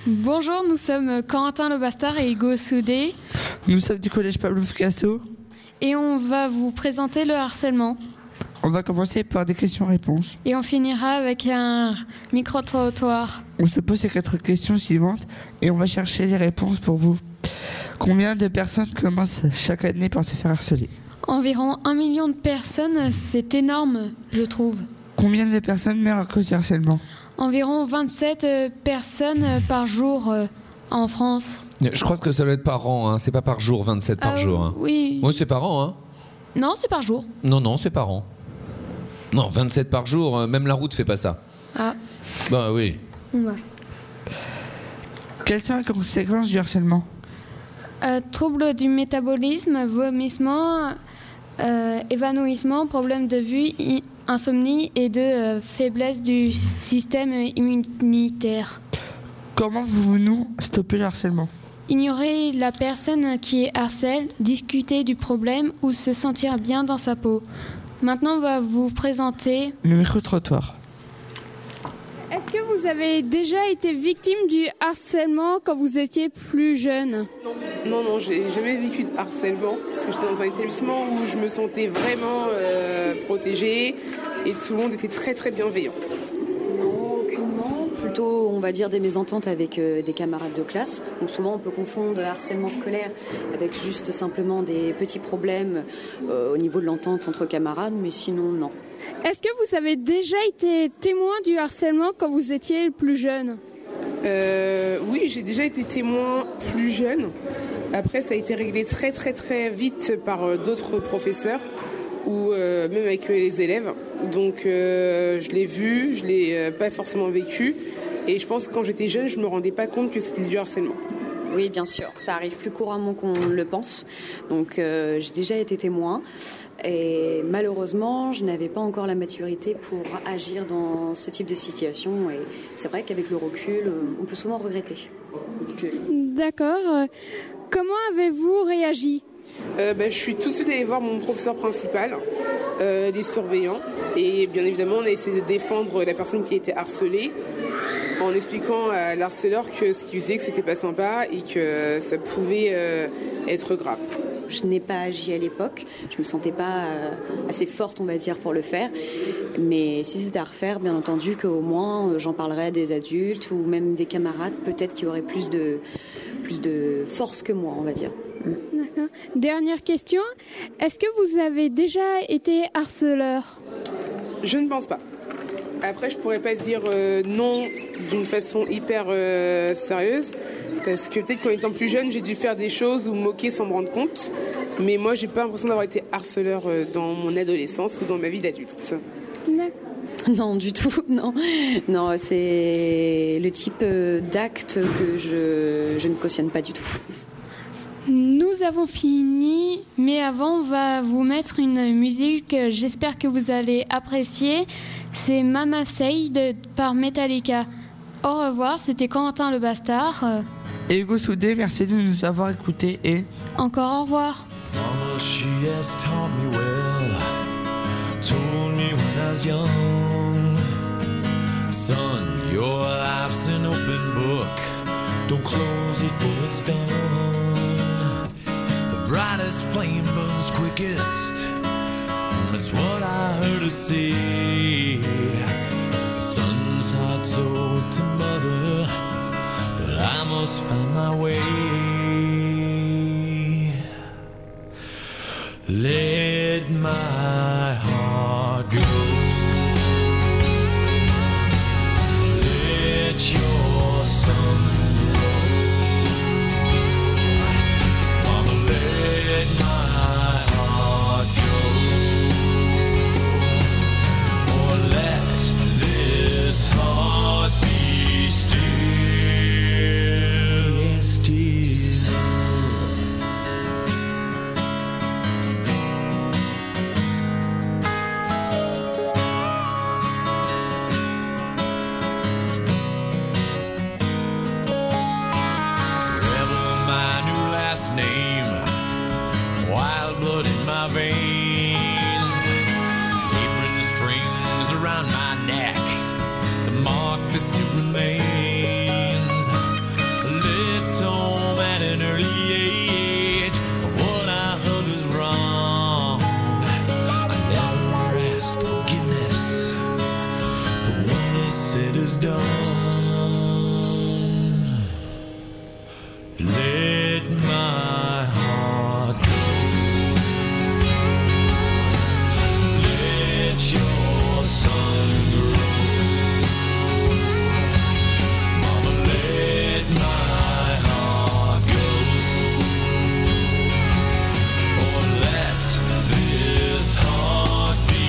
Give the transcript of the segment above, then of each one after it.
Bonjour, nous sommes Corentin Le Bastard et Hugo Soudé. Nous sommes du collège Pablo Picasso. Et on va vous présenter le harcèlement. On va commencer par des questions-réponses. Et on finira avec un micro-trottoir. On se pose ces 4 questions suivantes et on va chercher les réponses pour vous. Combien de personnes commencent chaque année par se faire harceler ? Environ 1 million de personnes, c'est énorme, je trouve. Combien de personnes meurent à cause du harcèlement ? Environ 27 personnes par jour en France. Je crois que ça doit être par an, hein. C'est pas par jour, 27 par jour. Hein. Oui. Oui, c'est par an. Hein. Non, c'est par jour. Non, c'est par an. Non, 27 par jour, même la route fait pas ça. Ah. Bah oui. Ouais. Quelles sont les conséquences du harcèlement ? Troubles du métabolisme, vomissement, évanouissement, problèmes de vue, insomnie et de faiblesse du système immunitaire. Comment pouvons-nous stopper le harcèlement ? Ignorer la personne qui harcèle, discuter du problème ou se sentir bien dans sa peau. Maintenant, on va vous présenter le micro-trottoir. Est-ce que vous avez déjà été victime du harcèlement quand vous étiez plus jeune ? Non, j'ai jamais vécu de harcèlement parce que j'étais dans un établissement où je me sentais vraiment protégée et tout le monde était très très bienveillant. Non, aucunement. Plutôt, on va dire, des mésententes avec des camarades de classe. Donc souvent, on peut confondre harcèlement scolaire avec juste simplement des petits problèmes au niveau de l'entente entre camarades, mais sinon, non. Est-ce que vous avez déjà été témoin du harcèlement quand vous étiez plus jeune ? Oui, j'ai déjà été témoin plus jeune. Après, ça a été réglé très très très vite par d'autres professeurs ou même avec les élèves. Donc je l'ai vu, je l'ai pas forcément vécu. Et je pense que quand j'étais jeune, je me rendais pas compte que c'était du harcèlement. Oui, bien sûr, ça arrive plus couramment qu'on le pense. Donc j'ai déjà été témoin et malheureusement, je n'avais pas encore la maturité pour agir dans ce type de situation. Et c'est vrai qu'avec le recul, on peut souvent regretter. D'accord. Comment avez-vous réagi ? Je suis tout de suite allée voir mon professeur principal, les surveillants. Et bien évidemment, on a essayé de défendre la personne qui a été harcelée, en expliquant à l'harceleur que ce qu'il faisait, que c'était pas sympa et que ça pouvait être grave. Je n'ai pas agi à l'époque, je me sentais pas assez forte, on va dire, pour le faire. Mais si c'était à refaire, bien entendu qu'au moins j'en parlerais à des adultes ou même des camarades, peut-être qui auraient plus de force que moi, on va dire. D'accord. Dernière question, est-ce que vous avez déjà été harceleur ? Je ne pense pas. Après, je pourrais pas dire non d'une façon hyper sérieuse, parce que peut-être qu'en étant plus jeune, j'ai dû faire des choses ou me moquer sans me rendre compte. Mais moi, j'ai pas l'impression d'avoir été harceleur dans mon adolescence ou dans ma vie d'adulte. Non, du tout, non. Non, c'est le type d'acte que je ne cautionne pas du tout. Nous avons fini, mais avant, on va vous mettre une musique, j'espère que vous allez apprécier. C'est Mama Say par Metallica. Au revoir, c'était Corentin Le Bastard. Et Hugo Soudé, merci de nous avoir écoutés et... Encore au revoir. Mama, she has taught me well, told me when I was young. Son, your life's an open book, don't close it for it's done. The brightest flame burns quickest, that's what I heard her say. Son's heart's owed to mother, but I must find my way. Let my heart go. Let your sun glow. Mama, let my heart go. Or let this heart be still. Yes, still. Let my heart go. Let your sun grow. Mama, let my heart go. Or let this heart be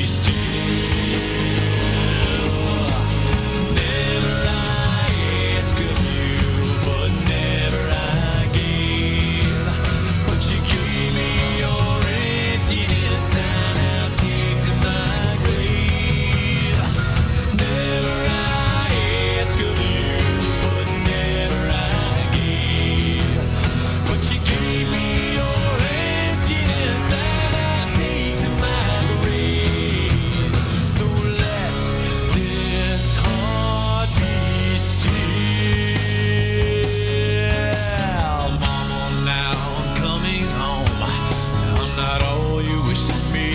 still. Never I ask of you, but never I give. But you gave me your emptiness, and I'll take to my grave. Never I ask of you, but never I give. But you gave me your emptiness, and I'll take to my grave. So let this heart be still. Mama, now I'm coming home. I'm not all you wished of me.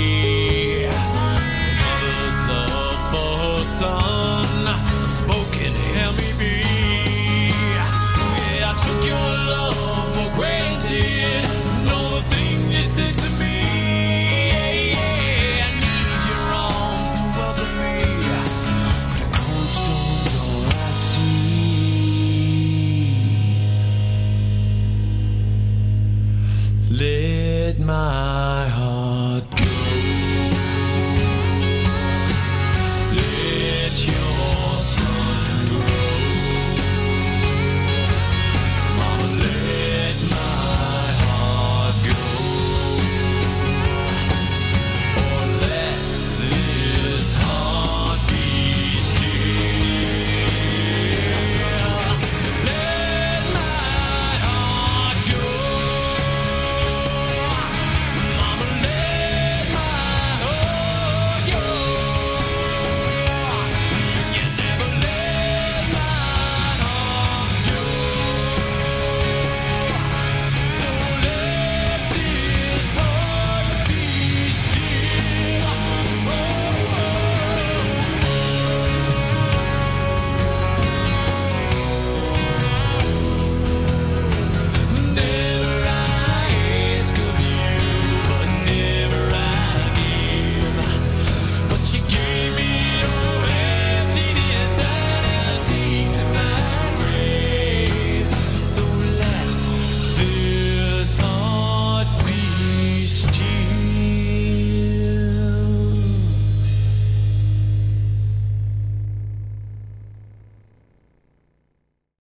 Mother's love for her son, unspoken, help me be. Yeah, I took your love for granted. Know the things you said to me. Yeah, I need your arms to welcome me. The cold stone's all I see. Let my heart